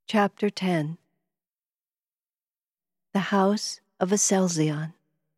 Chapter 10. The House of Aselzion.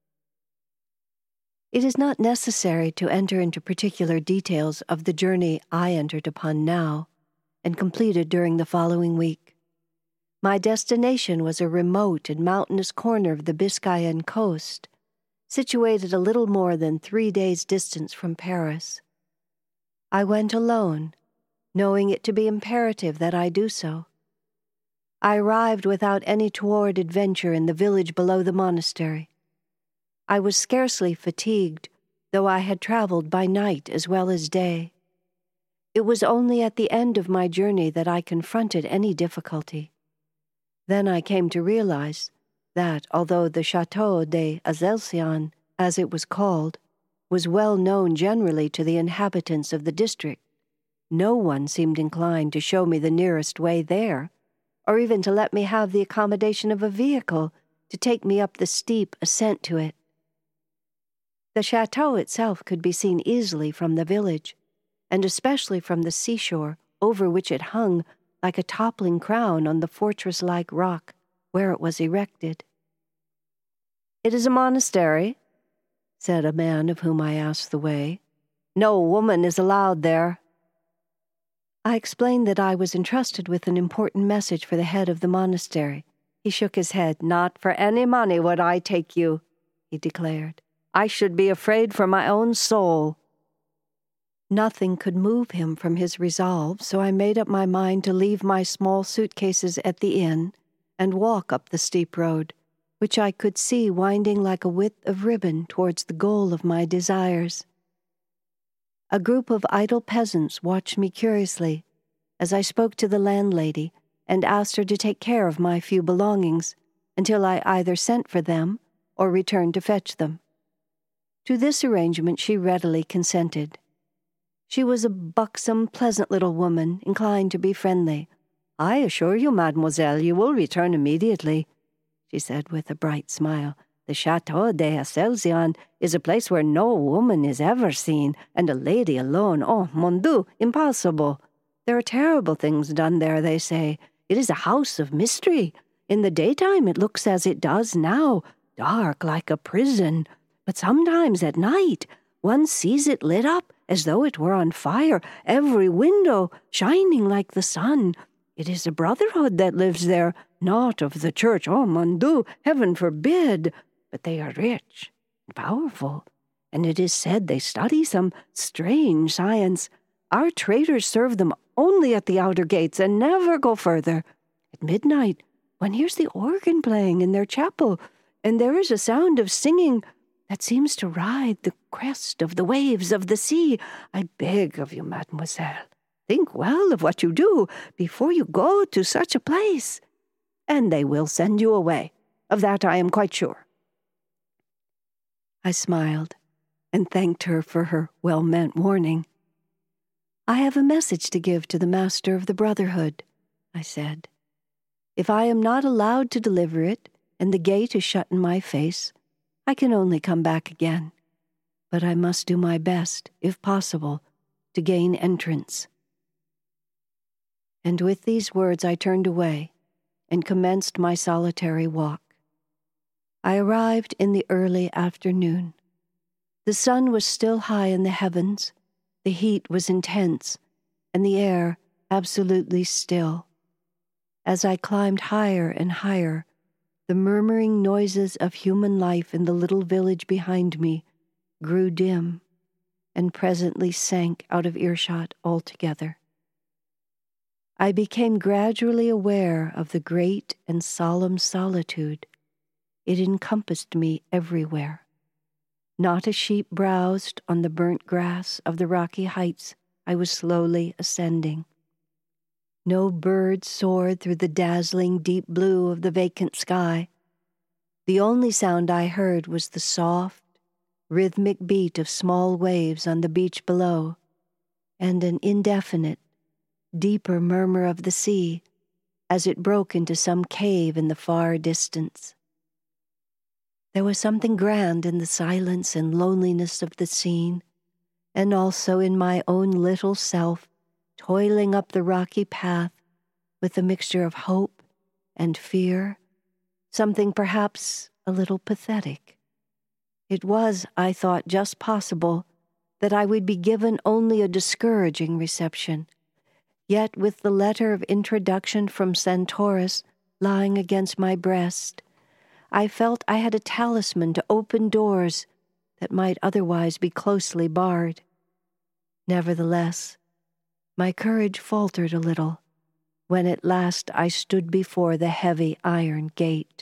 It is not necessary to enter into particular details of the journey I entered upon now and completed during the following week. My destination was a remote and mountainous corner of the Biscayan coast, situated a little more than 3 days' distance from Paris. I went alone, knowing it to be imperative that I do so. I arrived without any toward adventure in the village below the monastery. I was scarcely fatigued, though I had traveled by night as well as day. It was only at the end of my journey that I confronted any difficulty. Then I came to realize that, although the Château de Aselzion, as it was called, was well known generally to the inhabitants of the district, no one seemed inclined to show me the nearest way there, or even to let me have the accommodation of a vehicle to take me up the steep ascent to it. The chateau itself could be seen easily from the village, and especially from the seashore over which it hung like a toppling crown on the fortress-like rock where it was erected. "It is a monastery," said a man of whom I asked the way. "No woman is allowed there." I explained that I was entrusted with an important message for the head of the monastery. He shook his head. "Not for any money would I take you," he declared. "I should be afraid for my own soul." Nothing could move him from his resolve, so I made up my mind to leave my small suitcases at the inn and walk up the steep road, which I could see winding like a width of ribbon towards the goal of my desires. A group of idle peasants watched me curiously as I spoke to the landlady and asked her to take care of my few belongings until I either sent for them or returned to fetch them. To this arrangement she readily consented. She was a buxom, pleasant little woman, inclined to be friendly. "I assure you, mademoiselle, you will return immediately," she said with a bright smile. "The Château de Aselzion is a place where no woman is ever seen, and a lady alone, oh, mon Dieu, impossible. There are terrible things done there, they say. It is a house of mystery. In the daytime it looks as it does now, dark like a prison, but sometimes at night one sees it lit up as though it were on fire, every window shining like the sun. It is a brotherhood that lives there, not of the church, oh, mon Dieu, heaven forbid. But they are rich and powerful, and it is said they study some strange science. Our traders serve them only at the outer gates and never go further. At midnight, one hears the organ playing in their chapel, and there is a sound of singing that seems to ride the crest of the waves of the sea. I beg of you, mademoiselle, think well of what you do before you go to such a place, and they will send you away. Of that I am quite sure." I smiled and thanked her for her well-meant warning. "I have a message to give to the master of the Brotherhood," I said. "If I am not allowed to deliver it and the gate is shut in my face, I can only come back again. But I must do my best, if possible, to gain entrance." And with these words I turned away and commenced my solitary walk. I arrived in the early afternoon. The sun was still high in the heavens, the heat was intense, and the air absolutely still. As I climbed higher and higher, the murmuring noises of human life in the little village behind me grew dim and presently sank out of earshot altogether. I became gradually aware of the great and solemn solitude. It encompassed me everywhere. Not a sheep browsed on the burnt grass of the rocky heights I was slowly ascending. No bird soared through the dazzling deep blue of the vacant sky. The only sound I heard was the soft, rhythmic beat of small waves on the beach below, and an indefinite, deeper murmur of the sea as it broke into some cave in the far distance. There was something grand in the silence and loneliness of the scene, and also in my own little self toiling up the rocky path with a mixture of hope and fear, something perhaps a little pathetic. It was, I thought, just possible that I would be given only a discouraging reception, yet with the letter of introduction from Santoris lying against my breast, I felt I had a talisman to open doors that might otherwise be closely barred. Nevertheless, my courage faltered a little when at last I stood before the heavy iron gate.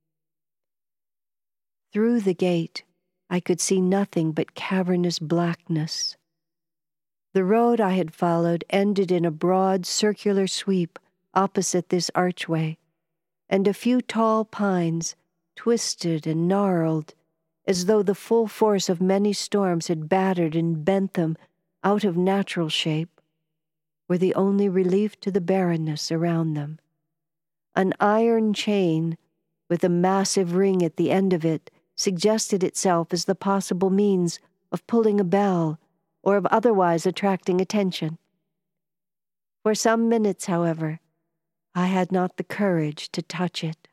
Through the gate, I could see nothing but cavernous blackness. The road I had followed ended in a broad circular sweep opposite this archway, and a few tall pines, twisted and gnarled, as though the full force of many storms had battered and bent them out of natural shape, were the only relief to the barrenness around them. An iron chain, with a massive ring at the end of it, suggested itself as the possible means of pulling a bell or of otherwise attracting attention. For some minutes, however, I had not the courage to touch it.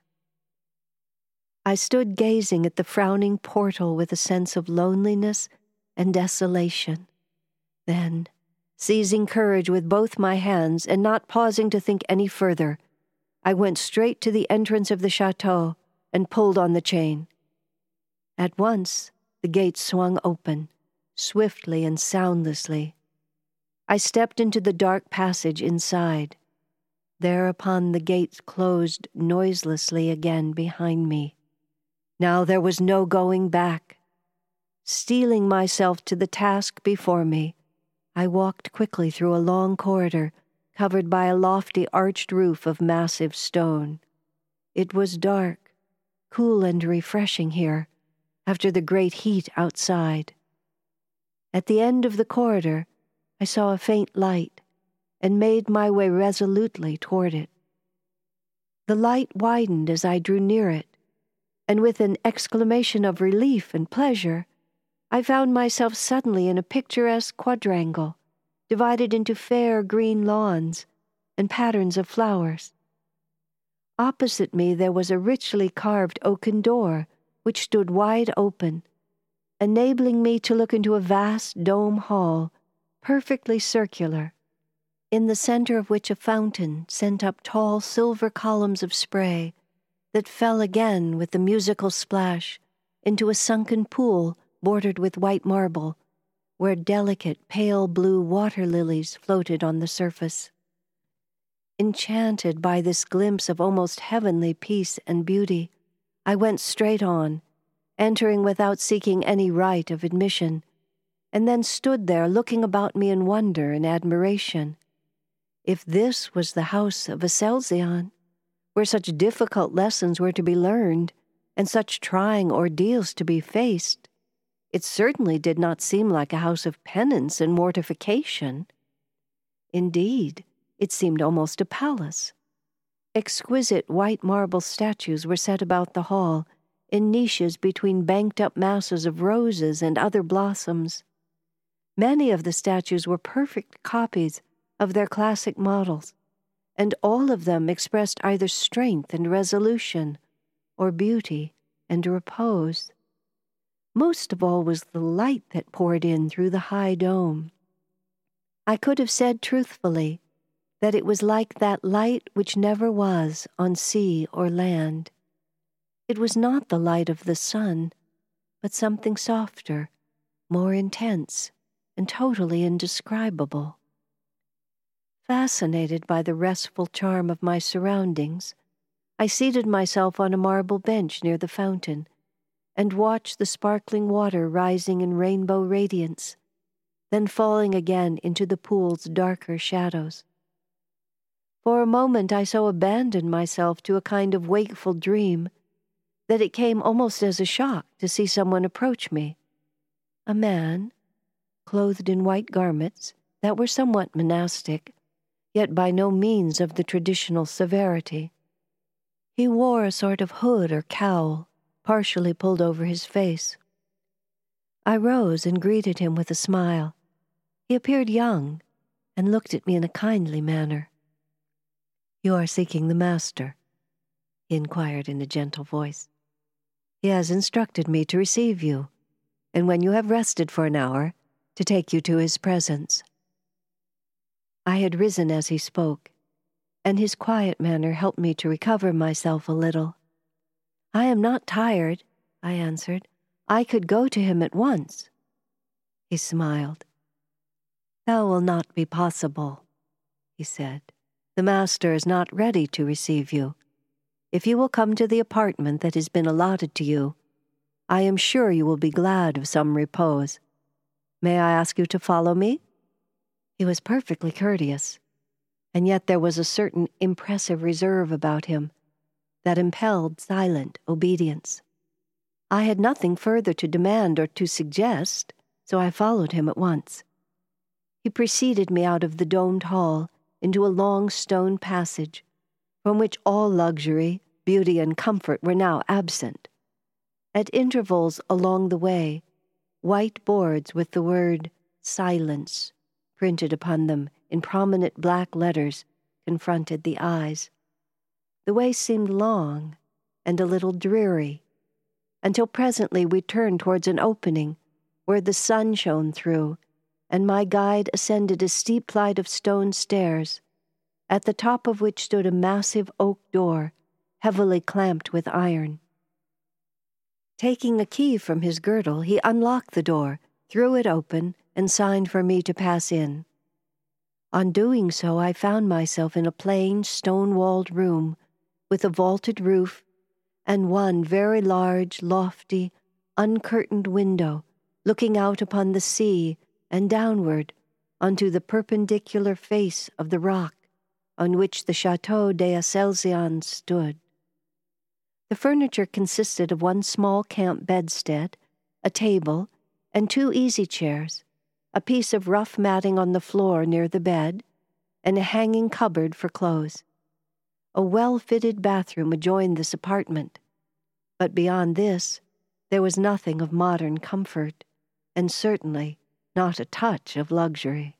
I stood gazing at the frowning portal with a sense of loneliness and desolation. Then, seizing courage with both my hands and not pausing to think any further, I went straight to the entrance of the chateau and pulled on the chain. At once, the gate swung open, swiftly and soundlessly. I stepped into the dark passage inside. Thereupon the gate closed noiselessly again behind me. Now there was no going back. Steeling myself to the task before me, I walked quickly through a long corridor covered by a lofty arched roof of massive stone. It was dark, cool and refreshing here, after the great heat outside. At the end of the corridor, I saw a faint light and made my way resolutely toward it. The light widened as I drew near it, and with an exclamation of relief and pleasure, I found myself suddenly in a picturesque quadrangle, divided into fair green lawns and patterns of flowers. Opposite me there was a richly carved oaken door which stood wide open, enabling me to look into a vast dome hall, perfectly circular, in the center of which a fountain sent up tall silver columns of spray that fell again with a musical splash into a sunken pool bordered with white marble, where delicate pale blue water lilies floated on the surface. Enchanted by this glimpse of almost heavenly peace and beauty, I went straight on, entering without seeking any right of admission, and then stood there looking about me in wonder and admiration. If this was the house of Aselzion, where such difficult lessons were to be learned and such trying ordeals to be faced, it certainly did not seem like a house of penance and mortification. Indeed, it seemed almost a palace. Exquisite white marble statues were set about the hall, in niches between banked-up masses of roses and other blossoms. Many of the statues were perfect copies of their classic models, and all of them expressed either strength and resolution, or beauty and repose. Most of all was the light that poured in through the high dome. I could have said truthfully that it was like that light which never was on sea or land. It was not the light of the sun, but something softer, more intense, and totally indescribable. Fascinated by the restful charm of my surroundings, I seated myself on a marble bench near the fountain and watched the sparkling water rising in rainbow radiance, then falling again into the pool's darker shadows. For a moment I so abandoned myself to a kind of wakeful dream that it came almost as a shock to see someone approach me. A man, clothed in white garments that were somewhat monastic, yet by no means of the traditional severity. He wore a sort of hood or cowl, partially pulled over his face. I rose and greeted him with a smile. He appeared young and looked at me in a kindly manner. "You are seeking the master?" he inquired in a gentle voice. "He has instructed me to receive you, and when you have rested for an hour, to take you to his presence." I had risen as he spoke, and his quiet manner helped me to recover myself a little. "I am not tired," I answered. "I could go to him at once." He smiled. "That will not be possible," he said. "The master is not ready to receive you. If you will come to the apartment that has been allotted to you, I am sure you will be glad of some repose. May I ask you to follow me?" He was perfectly courteous, and yet there was a certain impressive reserve about him that impelled silent obedience. I had nothing further to demand or to suggest, so I followed him at once. He preceded me out of the domed hall into a long stone passage, from which all luxury, beauty, and comfort were now absent. At intervals along the way, white boards with the word "Silence" printed upon them in prominent black letters confronted the eyes. The way seemed long and a little dreary, until presently we turned towards an opening where the sun shone through, and my guide ascended a steep flight of stone stairs, at the top of which stood a massive oak door, heavily clamped with iron. Taking a key from his girdle, he unlocked the door, threw it open, and signed for me to pass in. On doing so, I found myself in a plain, stone-walled room with a vaulted roof and one very large, lofty, uncurtained window looking out upon the sea and downward onto the perpendicular face of the rock on which the Chateau d'Aselzion stood. The furniture consisted of one small camp bedstead, a table, and 2 easy chairs, a piece of rough matting on the floor near the bed, and a hanging cupboard for clothes. A well-fitted bathroom adjoined this apartment, but beyond this there was nothing of modern comfort, and certainly not a touch of luxury.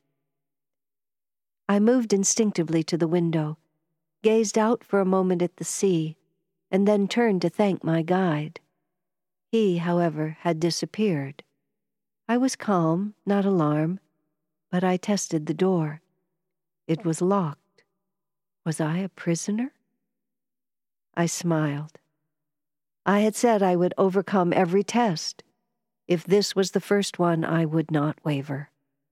I moved instinctively to the window, gazed out for a moment at the sea, and then turned to thank my guide. He, however, had disappeared. I was calm, not alarmed, but I tested the door. It was locked. Was I a prisoner? I smiled. I had said I would overcome every test. If this was the first one, I would not waver.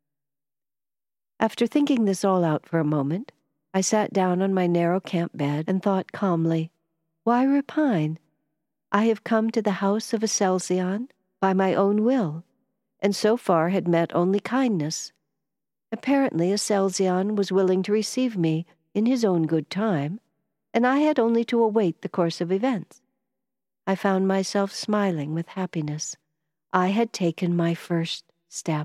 After thinking this all out for a moment, I sat down on my narrow camp bed and thought calmly, why repine? I have come to the house of Aselzion by my own will, and so far had met only kindness. Apparently Aselzion was willing to receive me in his own good time, and I had only to await the course of events. I found myself smiling with happiness. I had taken my first step.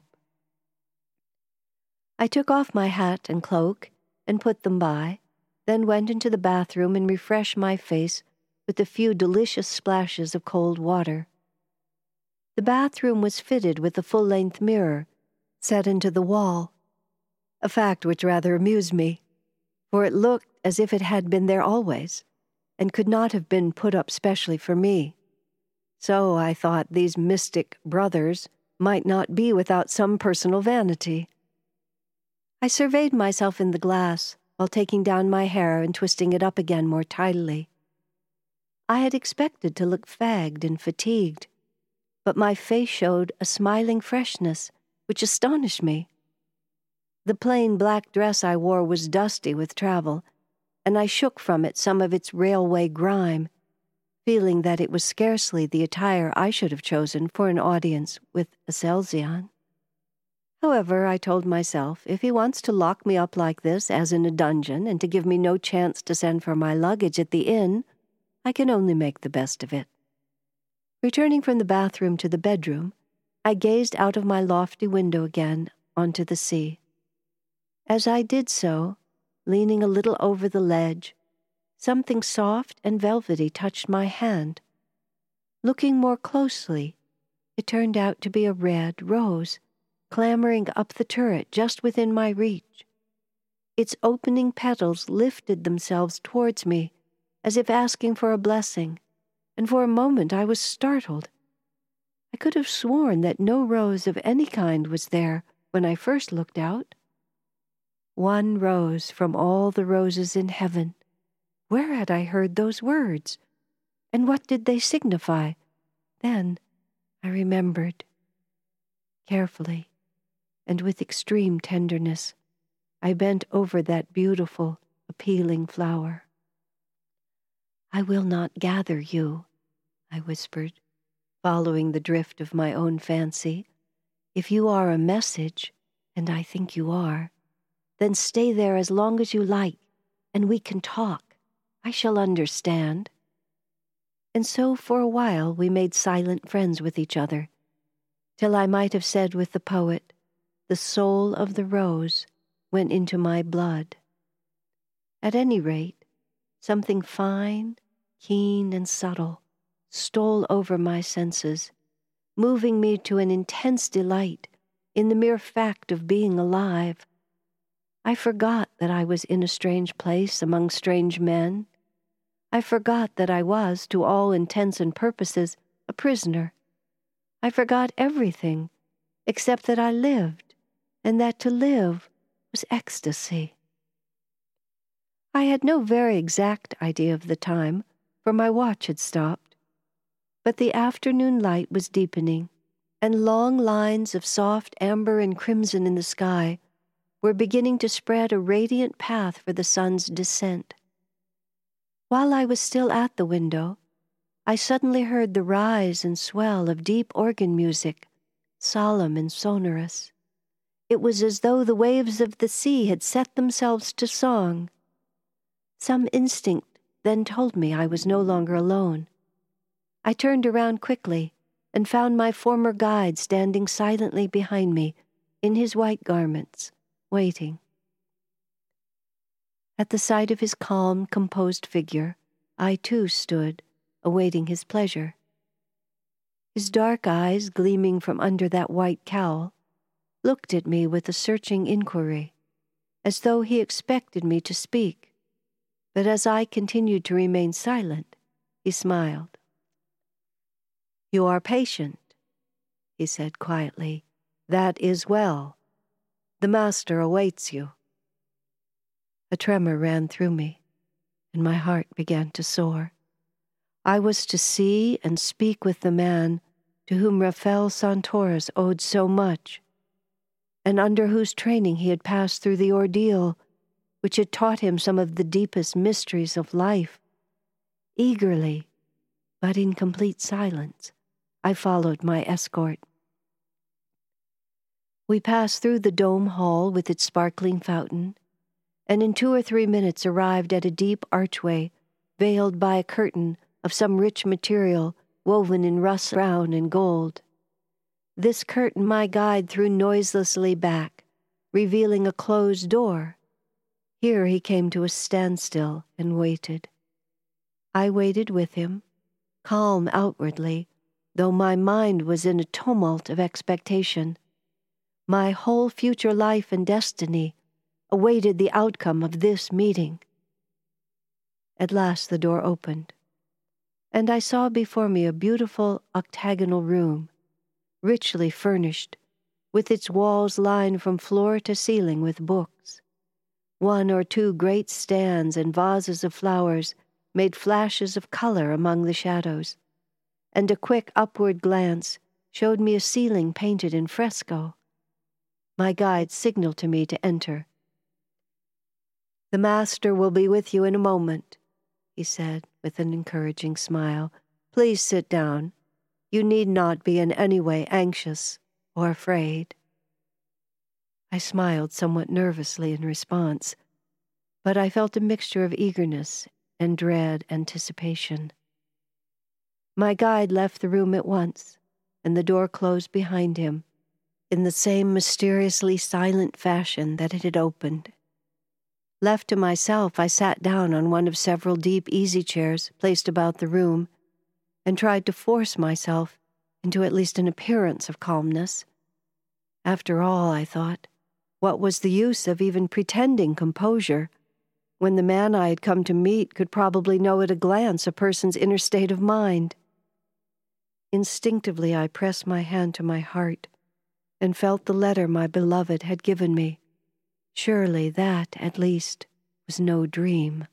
I took off my hat and cloak and put them by, then went into the bathroom and refreshed my face with a few delicious splashes of cold water. The bathroom was fitted with a full-length mirror set into the wall, a fact which rather amused me, for it looked as if it had been there always, and could not have been put up specially for me. So I thought these mystic brothers might not be without some personal vanity. I surveyed myself in the glass while taking down my hair and twisting it up again more tidily. I had expected to look fagged and fatigued, but my face showed a smiling freshness which astonished me. The plain black dress I wore was dusty with travel, and I shook from it some of its railway grime, feeling that it was scarcely the attire I should have chosen for an audience with Aselzion. However, I told myself, if he wants to lock me up like this as in a dungeon and to give me no chance to send for my luggage at the inn, I can only make the best of it. Returning from the bathroom to the bedroom, I gazed out of my lofty window again onto the sea. As I did so, leaning a little over the ledge, something soft and velvety touched my hand. Looking more closely, it turned out to be a red rose, clambering up the turret just within my reach. Its opening petals lifted themselves towards me, as if asking for a blessing, and for a moment I was startled. I could have sworn that no rose of any kind was there when I first looked out. One rose from all the roses in heaven. Where had I heard those words? And what did they signify? Then I remembered. Carefully, and with extreme tenderness, I bent over that beautiful, appealing flower. "I will not gather you," I whispered, following the drift of my own fancy. "If you are a message, and I think you are, then stay there as long as you like, and we can talk. I shall understand." And so for a while we made silent friends with each other, till I might have said with the poet, "The soul of the rose went into my blood." At any rate, something fine, keen, and subtle stole over my senses, moving me to an intense delight in the mere fact of being alive. I forgot that I was in a strange place among strange men. I forgot that I was, to all intents and purposes, a prisoner. I forgot everything except that I lived, and that to live was ecstasy. I had no very exact idea of the time, for my watch had stopped. But the afternoon light was deepening, and long lines of soft amber and crimson in the sky were beginning to spread a radiant path for the sun's descent. While I was still at the window, I suddenly heard the rise and swell of deep organ music, solemn and sonorous. It was as though the waves of the sea had set themselves to song. Some instinct then told me I was no longer alone. I turned around quickly and found my former guide standing silently behind me in his white garments, waiting. At the sight of his calm, composed figure, I too stood, awaiting his pleasure. His dark eyes, gleaming from under that white cowl, looked at me with a searching inquiry, as though he expected me to speak. But as I continued to remain silent, he smiled. "You are patient," he said quietly. "That is well. The master awaits you." A tremor ran through me, and my heart began to soar. I was to see and speak with the man to whom Rafael Santorres owed so much, and under whose training he had passed through the ordeal which had taught him some of the deepest mysteries of life. Eagerly, but in complete silence, I followed my escort. We passed through the dome hall with its sparkling fountain, and in 2 or 3 minutes arrived at a deep archway veiled by a curtain of some rich material woven in rust brown and gold. This curtain my guide threw noiselessly back, revealing a closed door. Here he came to a standstill and waited. I waited with him, calm outwardly, though my mind was in a tumult of expectation. My whole future life and destiny awaited the outcome of this meeting. At last the door opened, and I saw before me a beautiful octagonal room, richly furnished, with its walls lined from floor to ceiling with books. 1 or 2 great stands and vases of flowers made flashes of color among the shadows, and a quick upward glance showed me a ceiling painted in fresco. My guide signaled to me to enter. "The master will be with you in a moment," he said with an encouraging smile. "Please sit down. You need not be in any way anxious or afraid." I smiled somewhat nervously in response, but I felt a mixture of eagerness and dread anticipation. My guide left the room at once, and the door closed behind him in the same mysteriously silent fashion that it had opened. Left to myself, I sat down on one of several deep easy chairs placed about the room and tried to force myself into at least an appearance of calmness. After all, I thought, What was the use of even pretending composure when the man I had come to meet could probably know at a glance a person's inner state of mind? Instinctively, I pressed my hand to my heart and felt the letter my beloved had given me. Surely that, at least, was no dream.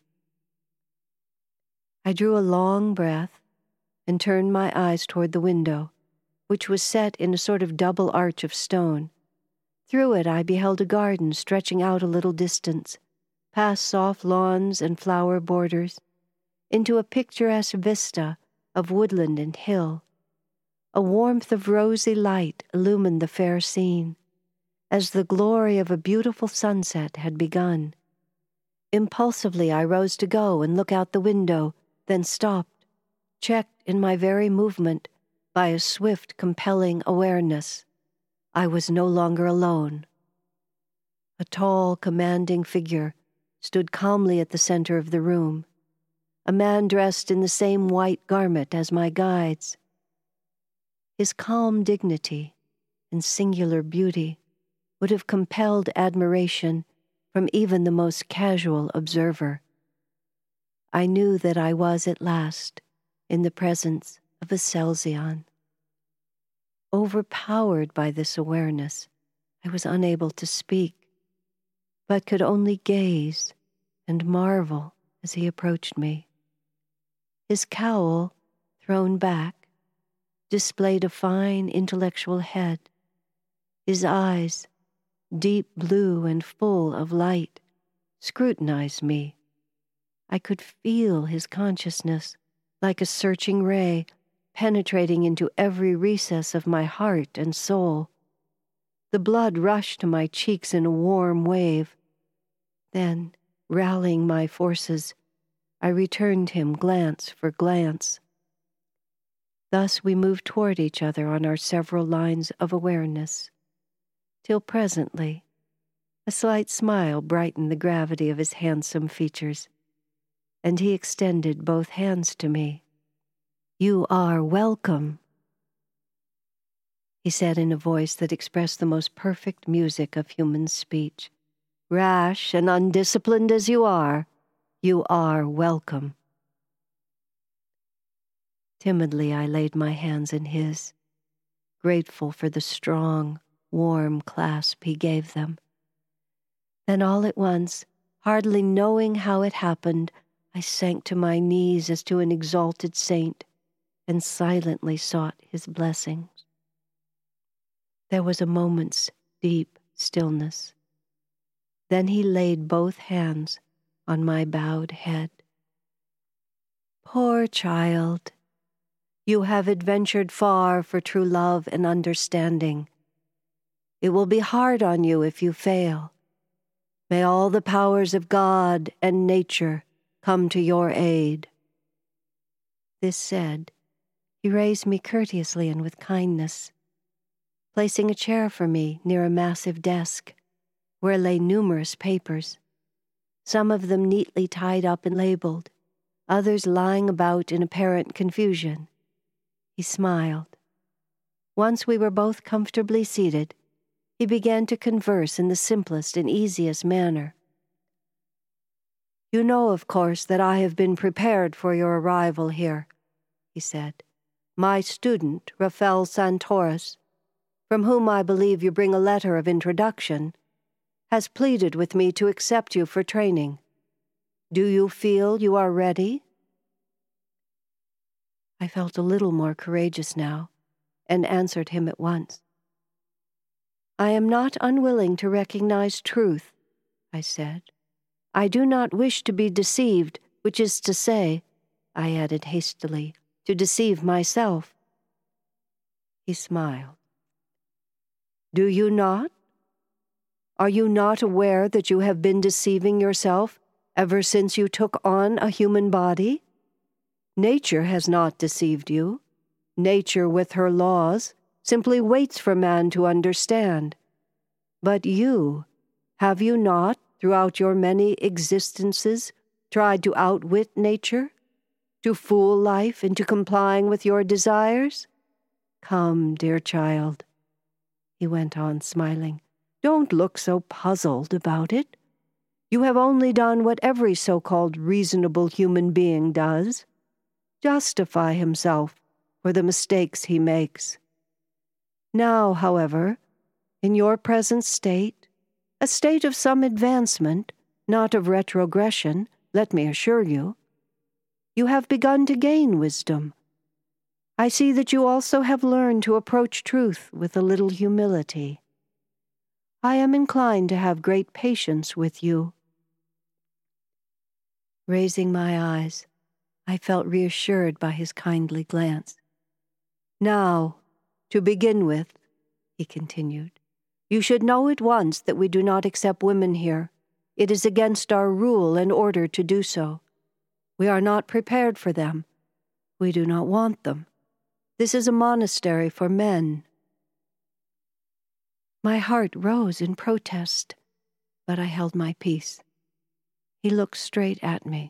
I drew a long breath and turned my eyes toward the window, which was set in a sort of double arch of stone. Through it I beheld a garden stretching out a little distance, past soft lawns and flower borders, into a picturesque vista of woodland and hill. A warmth of rosy light illumined the fair scene, as the glory of a beautiful sunset had begun. Impulsively I rose to go and look out the window, then stopped, checked in my very movement by a swift, compelling awareness. I was no longer alone. A tall, commanding figure stood calmly at the center of the room, a man dressed in the same white garment as my guide's. His calm dignity and singular beauty would have compelled admiration from even the most casual observer. I knew that I was at last in the presence of Aselzion. Overpowered by this awareness, I was unable to speak, but could only gaze and marvel as he approached me. His cowl, thrown back, displayed a fine intellectual head. His eyes, deep blue and full of light, scrutinized me. I could feel his consciousness, like a searching ray, penetrating into every recess of my heart and soul. The blood rushed to my cheeks in a warm wave. Then, rallying my forces, I returned him glance for glance. Thus we moved toward each other on our several lines of awareness, till presently a slight smile brightened the gravity of his handsome features, and he extended both hands to me. "You are welcome," he said in a voice that expressed the most perfect music of human speech. "Rash and undisciplined as you are welcome." Timidly I laid my hands in his, grateful for the strong, warm clasp he gave them. Then all at once, hardly knowing how it happened, I sank to my knees as to an exalted saint and silently sought his blessings. There was a moment's deep stillness. Then he laid both hands on my bowed head. "Poor child, you have adventured far for true love and understanding. It will be hard on you if you fail. May all the powers of God and nature come to your aid." This said, he raised me courteously and with kindness, placing a chair for me near a massive desk, where lay numerous papers, some of them neatly tied up and labeled, others lying about in apparent confusion. He smiled. Once we were both comfortably seated, he began to converse in the simplest and easiest manner. "You know, of course, that I have been prepared for your arrival here," he said. "My student, Rafael Santoris, from whom I believe you bring a letter of introduction, has pleaded with me to accept you for training. Do you feel you are ready?" I felt a little more courageous now, and answered him at once. "I am not unwilling to recognize truth," I said. "I do not wish to be deceived, which is to say," I added hastily, "to deceive myself." He smiled. "Do you not? Are you not aware that you have been deceiving yourself ever since you took on a human body? Nature has not deceived you. Nature, with her laws, simply waits for man to understand. But you, have you not, throughout your many existences, tried to outwit nature, to fool life into complying with your desires? Come, dear child," he went on, smiling, Don't look so puzzled about it. You have only done what every so-called reasonable human being does: justify himself for the mistakes he makes. Now, however, in your present state, a state of some advancement, not of retrogression, let me assure you, you have begun to gain wisdom. I see that you also have learned to approach truth with a little humility. I am inclined to have great patience with you. Raising my eyes, I felt reassured by his kindly glance. Now, to begin with, he continued, you should know at once that we do not accept women here. It is against our rule and order to do so. We are not prepared for them. We do not want them. This is a monastery for men. My heart rose in protest, but I held my peace. He looked straight at me.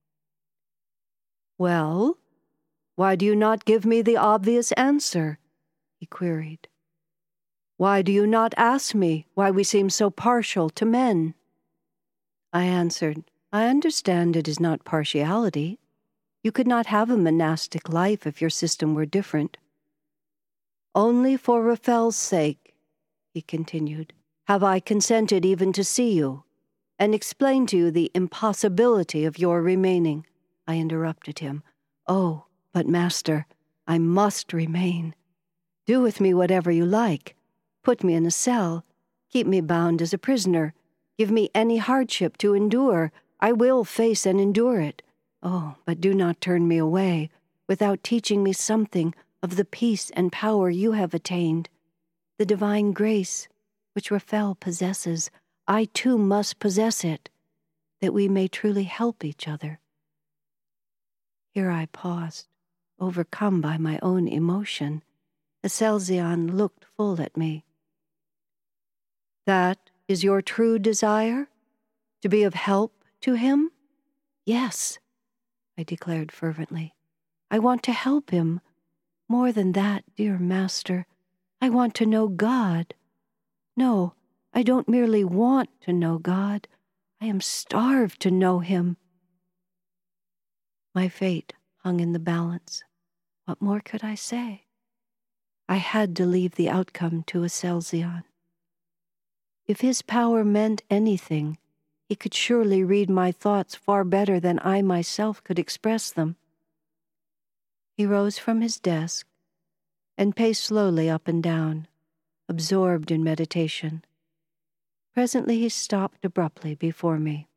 Well, why do you not give me the obvious answer? He queried. Why do you not ask me why we seem so partial to men? I answered, I understand it is not partiality. You could not have a monastic life if your system were different. Only for Raphael's sake, he continued, have I consented even to see you, and explain to you the impossibility of your remaining. I interrupted him. Oh, but master, I must remain. Do with me whatever you like. Put me in a cell. Keep me bound as a prisoner. Give me any hardship to endure. I will face and endure it. Oh, but do not turn me away without teaching me something of the peace and power you have attained. The divine grace which Raphael possesses, I too must possess it, that we may truly help each other. Here I paused, overcome by my own emotion. Aselzion looked full at me. That is your true desire? To be of help to him? Yes, I declared fervently. I want to help him. More than that, dear master, I want to know God. No, I don't merely want to know God. I am starved to know him. My fate hung in the balance. What more could I say? I had to leave the outcome to Aselzion. If his power meant anything, he could surely read my thoughts far better than I myself could express them. He rose from his desk and paced slowly up and down, absorbed in meditation. Presently he stopped abruptly before me.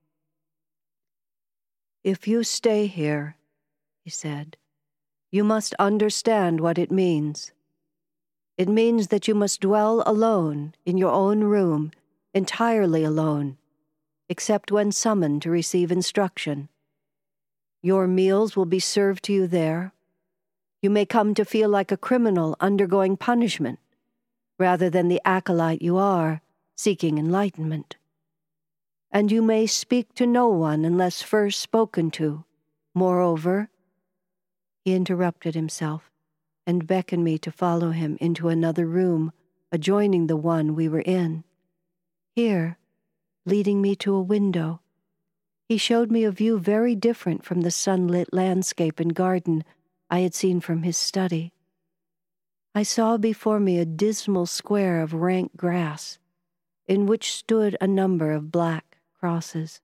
If you stay here, he said, you must understand what it means. It means that you must dwell alone in your own room, entirely alone, except when summoned to receive instruction. Your meals will be served to you there. You may come to feel like a criminal undergoing punishment, rather than the acolyte you are, seeking enlightenment. And you may speak to no one unless first spoken to. Moreover, he interrupted himself and beckoned me to follow him into another room adjoining the one we were in. Here, leading me to a window, he showed me a view very different from the sunlit landscape and garden I had seen from his study. I saw before me a dismal square of rank grass, in which stood a number of black crosses.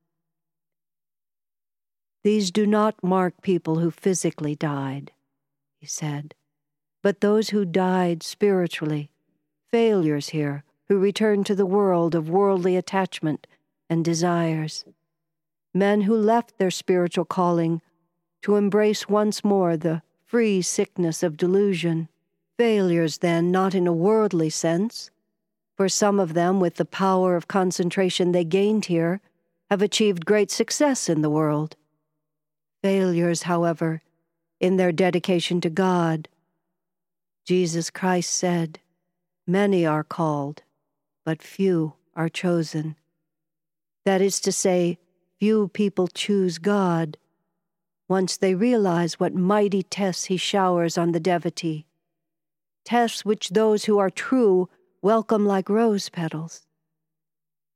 These do not mark people who physically died, he said, but those who died spiritually, failures here, who returned to the world of worldly attachment and desires, men who left their spiritual calling to embrace once more the free sickness of delusion. Failures, then, not in a worldly sense, for some of them, with the power of concentration they gained here, have achieved great success in the world. Failures, however, in their dedication to God. Jesus Christ said, "Many are called, but few are chosen." That is to say, few people choose God once they realize what mighty tests he showers on the devotee, tests which those who are true welcome like rose petals.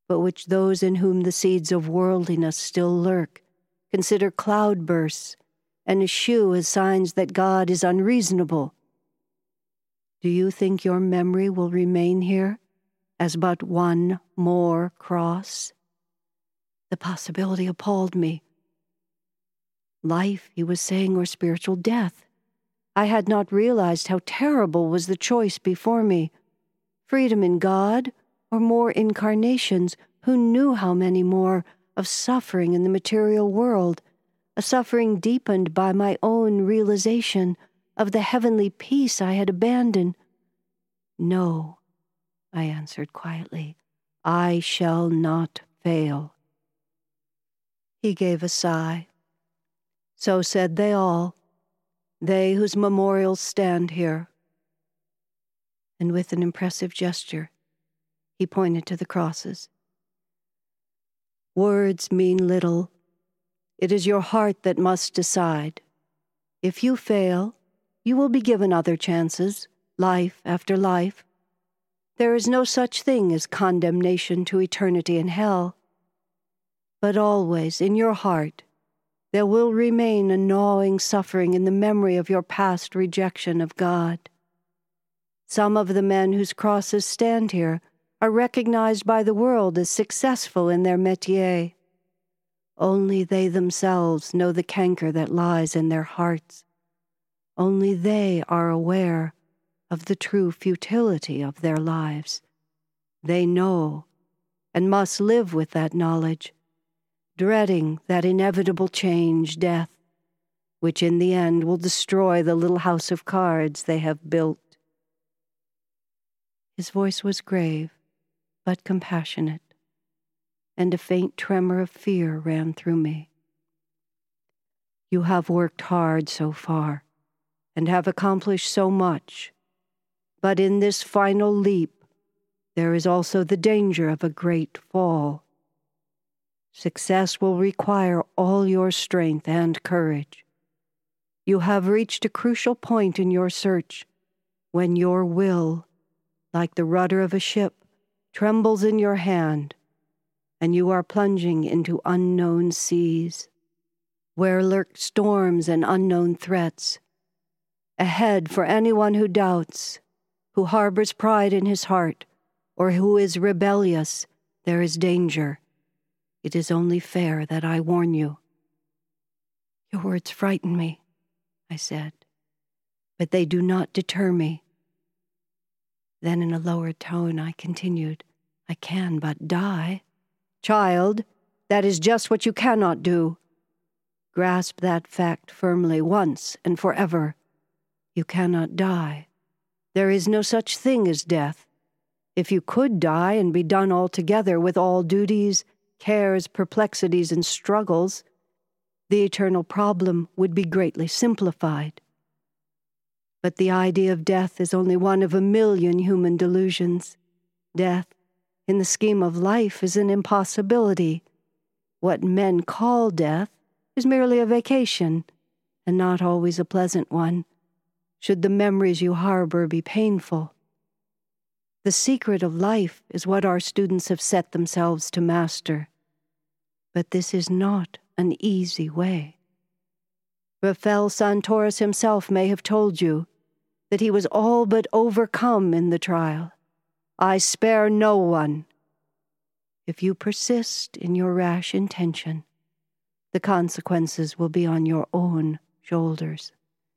but which those in whom the seeds of worldliness still lurk consider cloudbursts and eschew as signs that God is unreasonable. Do you think your memory will remain here as but one more cross? The possibility appalled me. Life, he was saying, or spiritual death. I had not realized how terrible was the choice before me. Freedom in God, or more incarnations, who knew how many more, of suffering in the material world, a suffering deepened by my own realization of the heavenly peace I had abandoned. No, I answered quietly, I shall not fail. He gave a sigh. So said they all, they whose memorials stand here. And with an impressive gesture, he pointed to the crosses. Words mean little. It is your heart that must decide. If you fail, you will be given other chances, life after life. There is no such thing as condemnation to eternity in hell. But always, in your heart, there will remain a gnawing suffering in the memory of your past rejection of God. Some of the men whose crosses stand here are recognized by the world as successful in their métier. Only they themselves know the canker that lies in their hearts. Only they are aware of the true futility of their lives. They know, and must live with that knowledge, dreading that inevitable change, death, which in the end will destroy the little house of cards they have built. His voice was grave, but compassionate, and a faint tremor of fear ran through me. You have worked hard so far, and have accomplished so much, but in this final leap, there is also the danger of a great fall. Success will require all your strength and courage. You have reached a crucial point in your search when your will, like the rudder of a ship, trembles in your hand, and you are plunging into unknown seas, where lurk storms and unknown threats. Ahead for anyone who doubts, who harbors pride in his heart, or who is rebellious, there is danger. It is only fair that I warn you. Your words frighten me, I said, but they do not deter me. Then in a lower tone I continued, I can but die. Child, that is just what you cannot do. Grasp that fact firmly once and forever. You cannot die. There is no such thing as death. If you could die and be done altogether with all duties, cares, perplexities, and struggles, the eternal problem would be greatly simplified. But the idea of death is only one of a million human delusions. Death, in the scheme of life, is an impossibility. What men call death is merely a vacation, and not always a pleasant one, should the memories you harbor be painful. The secret of life is what our students have set themselves to master. But this is not an easy way. Rafael Santoris himself may have told you that he was all but overcome in the trial. I spare no one. If you persist in your rash intention, the consequences will be on your own shoulders.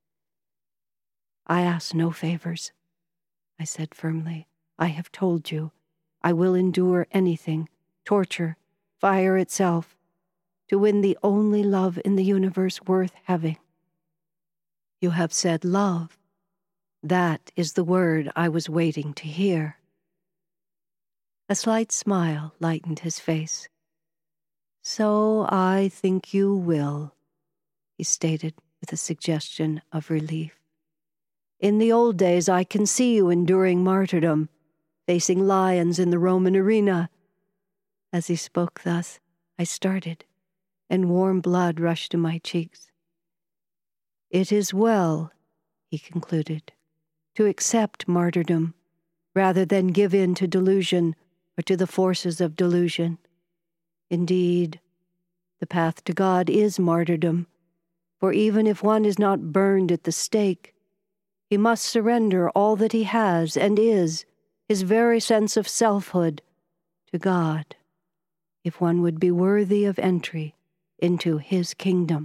I ask no favors, I said firmly. I have told you, I will endure anything, torture, fire itself, to win the only love in the universe worth having. You have said love. That is the word I was waiting to hear. A slight smile lightened his face. So I think you will, he stated with a suggestion of relief. In the old days I can see you enduring martyrdom, facing lions in the Roman arena. As he spoke thus, I started, and warm blood rushed to my cheeks. It is well, he concluded, to accept martyrdom, rather than give in to delusion, or to the forces of delusion. Indeed, the path to God is martyrdom, for even if one is not burned at the stake, he must surrender all that he has and is, his very sense of selfhood, to God, if one would be worthy of entry into his kingdom.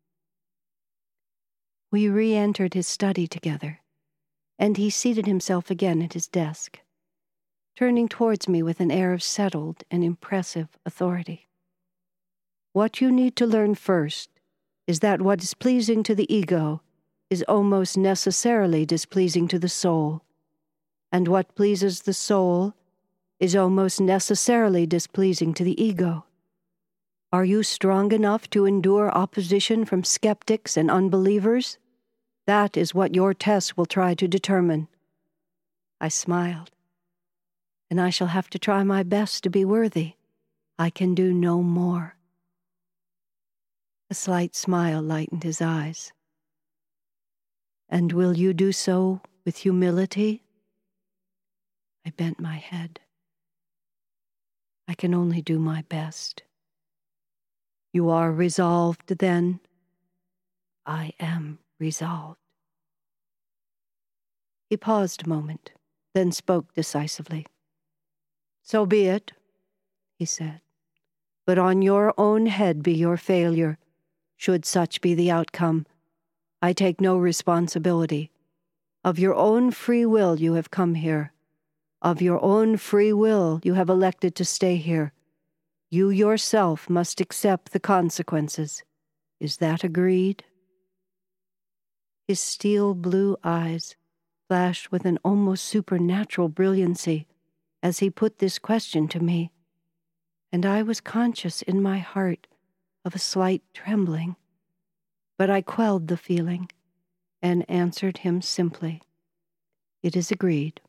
We re-entered his study together, and he seated himself again at his desk, turning towards me with an air of settled and impressive authority. What you need to learn first is that what is pleasing to the ego is almost necessarily displeasing to the soul, and what pleases the soul is almost necessarily displeasing to the ego. Are you strong enough to endure opposition from skeptics and unbelievers? That is what your tests will try to determine. I smiled. And I shall have to try my best to be worthy. I can do no more. A slight smile lightened his eyes. And will you do so with humility? I bent my head. I can only do my best. You are resolved, then? I am resolved. He paused a moment, then spoke decisively. So be it, he said. But on your own head be your failure, should such be the outcome. I take no responsibility. Of your own free will you have come here. Of your own free will you have elected to stay here. You yourself must accept the consequences. Is that agreed? His steel blue eyes flashed with an almost supernatural brilliancy as he put this question to me, and I was conscious in my heart of a slight trembling. But I quelled the feeling and answered him simply, "It is agreed."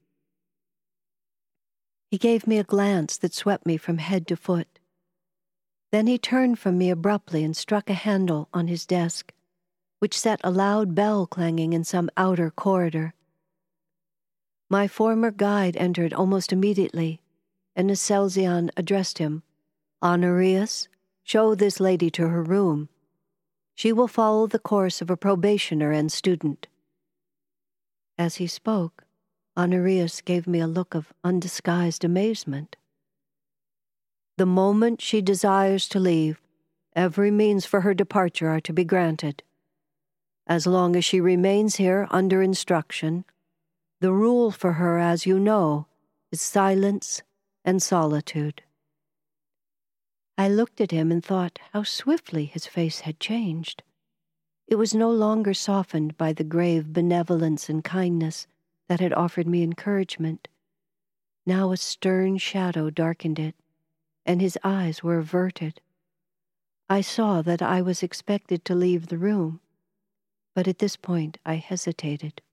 He gave me a glance that swept me from head to foot. Then he turned from me abruptly and struck a handle on his desk, which set a loud bell clanging in some outer corridor. My former guide entered almost immediately, and Aselzion addressed him. "Honorius, show this lady to her room. She will follow the course of a probationer and student." As he spoke, Honorius gave me a look of undisguised amazement. "The moment she desires to leave, every means for her departure are to be granted. As long as she remains here under instruction, the rule for her, as you know, is silence and solitude." I looked at him and thought how swiftly his face had changed. It was no longer softened by the grave benevolence and kindness that had offered me encouragement. Now a stern shadow darkened it, and his eyes were averted. I saw that I was expected to leave the room, but at this point I hesitated.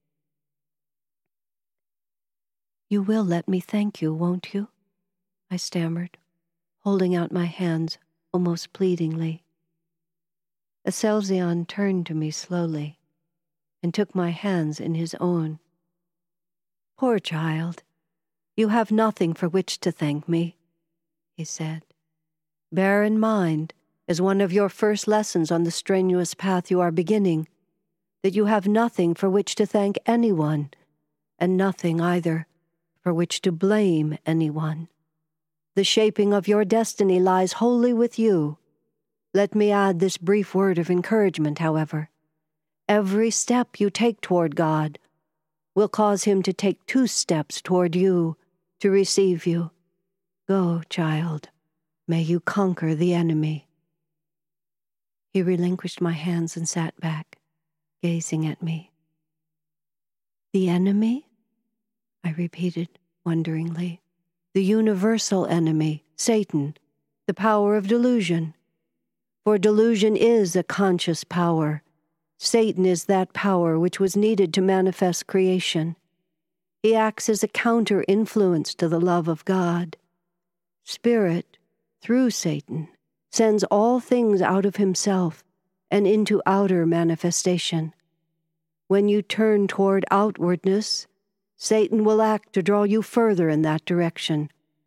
"You will let me thank you, won't you?" I stammered, holding out my hands almost pleadingly. Aselzion turned to me slowly and took my hands in his own. "Poor child, you have nothing for which to thank me," he said. "Bear in mind, as one of your first lessons on the strenuous path you are beginning, that you have nothing for which to thank anyone, and nothing either for which to blame anyone. The shaping of your destiny lies wholly with you. Let me add this brief word of encouragement, however. Every step you take toward God will cause him to take 2 steps toward you to receive you. Go, child. May you conquer the enemy." He relinquished my hands and sat back, gazing at me. "The enemy?" I repeated wonderingly. "The universal enemy, Satan, the power of delusion. For delusion is a conscious power. Satan is that power which was needed to manifest creation. He acts as a counter-influence to the love of God. Spirit, through Satan, sends all things out of himself and into outer manifestation. When you turn toward outwardness, Satan will act to draw you further in that direction.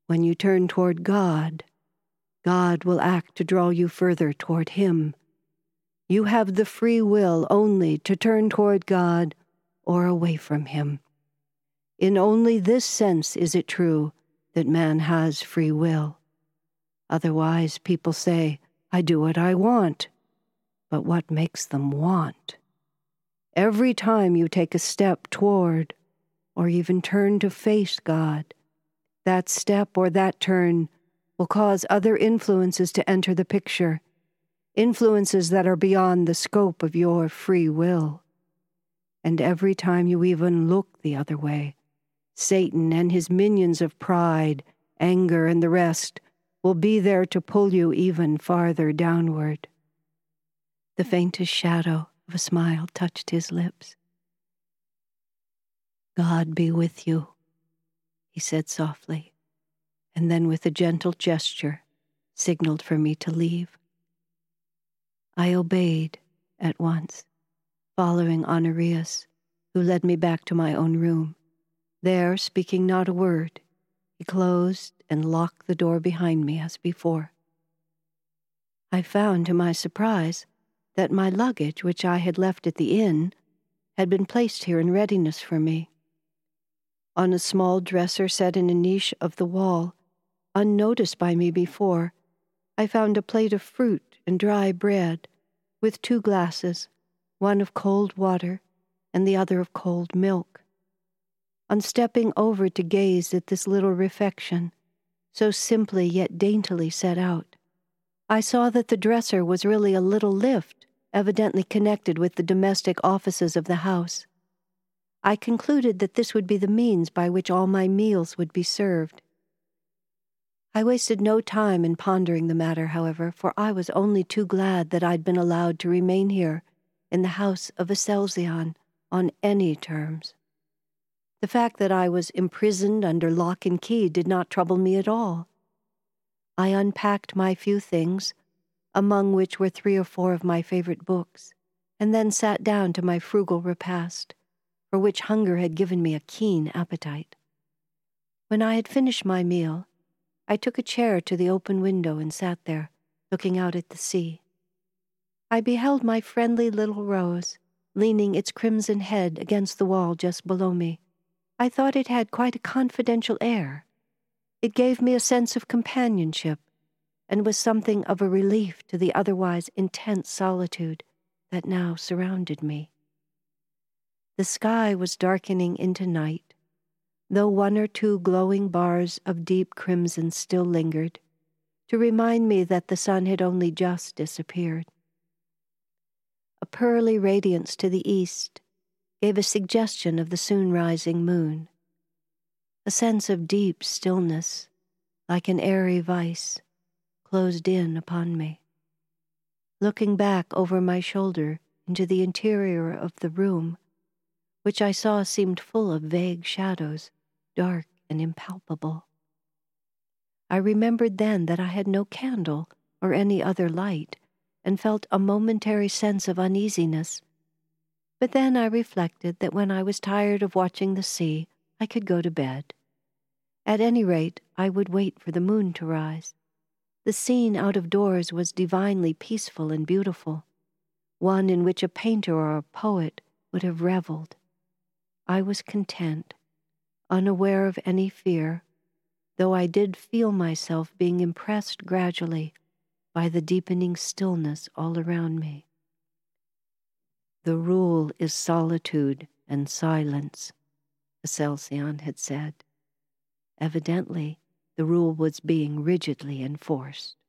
When you turn toward God, God will act to draw you further toward Him. You have the free will only to turn toward God or away from Him. In only this sense is it true that man has free will. Otherwise, people say, I do what I want. But what makes them want? Every time you take a step toward, or even turn to face God, that step or that turn will cause other influences to enter the picture, influences that are beyond the scope of your free will. And every time you even look the other way, Satan and his minions of pride, anger, and the rest will be there to pull you even farther downward. The faintest shadow of a smile touched his lips. God be with you, he said softly, and then with a gentle gesture signaled for me to leave. I obeyed at once, following Honorius, who led me back to my own room. There, speaking not a word, he closed and locked the door behind me as before. I found, to my surprise, that my luggage, which I had left at the inn, had been placed here in readiness for me. On a small dresser set in a niche of the wall, unnoticed by me before, I found a plate of fruit and dry bread, with 2 glasses, one of cold water and the other of cold milk. On stepping over to gaze at this little refection, so simply yet daintily set out, I saw that the dresser was really a little lift, evidently connected with the domestic offices of the house. I concluded that this would be the means by which all my meals would be served. I wasted no time in pondering the matter, however, for I was only too glad that I'd been allowed to remain here in the house of Aselzion on any terms. The fact that I was imprisoned under lock and key did not trouble me at all. I unpacked my few things, among which were 3 or 4 of my favorite books, and then sat down to my frugal repast, for which hunger had given me a keen appetite. When I had finished my meal, I took a chair to the open window and sat there, looking out at the sea. I beheld my friendly little rose, leaning its crimson head against the wall just below me. I thought it had quite a confidential air. It gave me a sense of companionship, and was something of a relief to the otherwise intense solitude that now surrounded me. The sky was darkening into night, though 1 or 2 glowing bars of deep crimson still lingered, to remind me that the sun had only just disappeared. A pearly radiance to the east gave a suggestion of the soon-rising moon. A sense of deep stillness, like an airy vice, closed in upon me. Looking back over my shoulder into the interior of the room, which I saw seemed full of vague shadows, dark and impalpable, I remembered then that I had no candle or any other light, and felt a momentary sense of uneasiness. But then I reflected that when I was tired of watching the sea, I could go to bed. At any rate, I would wait for the moon to rise. The scene out of doors was divinely peaceful and beautiful, one in which a painter or a poet would have reveled. I was content, unaware of any fear, though I did feel myself being impressed gradually by the deepening stillness all around me. The rule is solitude and silence, Aselzion had said. Evidently, the rule was being rigidly enforced.